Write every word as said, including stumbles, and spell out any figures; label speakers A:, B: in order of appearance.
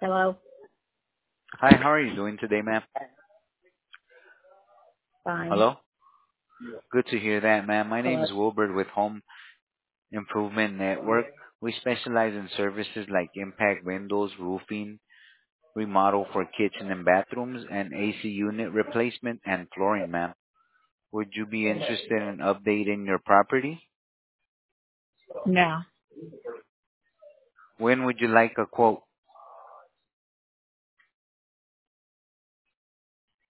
A: Hello.
B: Hi, how are you doing today, ma'am?
A: Fine.
B: Hello? Good to hear that, ma'am. My name
A: Hello.
B: is Wilbert with Home Improvement Network. We specialize in services like impact windows, roofing, remodel for kitchen and bathrooms, and A C unit replacement and flooring, ma'am. Would you be interested in updating your property?
A: No.
B: When would you like a quote?